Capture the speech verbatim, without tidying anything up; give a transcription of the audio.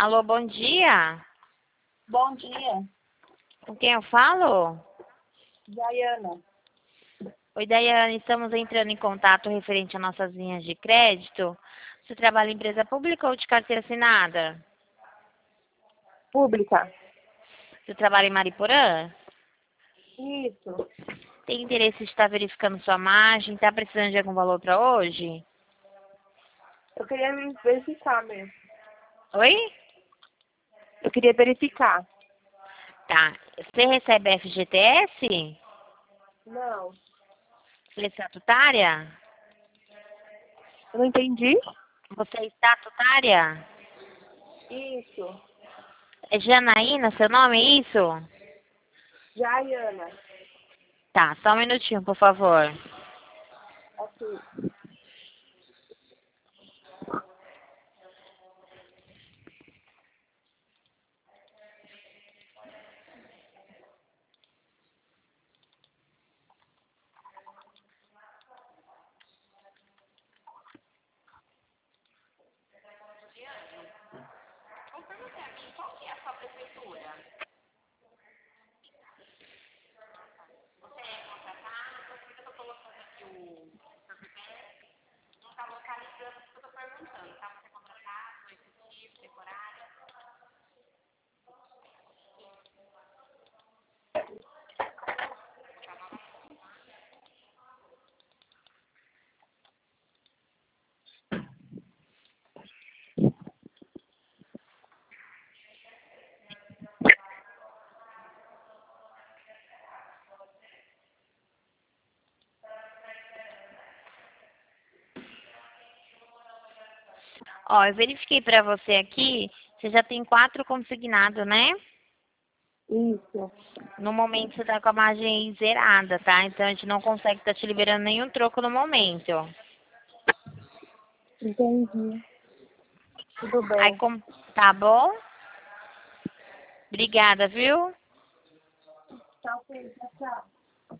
Alô, bom dia. Bom dia, Com quem eu falo? Diana. Oi, Daiane, estamos entrando em contato referente às nossas linhas de crédito. Você trabalha em empresa pública ou de carteira assinada? Pública. Você trabalha em Mariporã? Isso. Tem interesse em estar verificando sua margem? Está precisando de algum valor para hoje? Eu queria me verificar mesmo. Oi? Eu queria verificar. Tá. Você recebe F G T S? Não. Você é estatutária? Eu não entendi? Você é estatutária? Isso. É Janaína, seu nome, é isso? Diana. Tá, só um minutinho, por favor. Ok. Ó, eu verifiquei pra você aqui, você já tem quatro consignados, né? Isso. No momento você tá com a margem zerada, tá? Então a gente não consegue estar te liberando nenhum troco no momento. Entendi. Tudo Aí bem. como. Tá bom? Obrigada, viu? Tchau, tchau.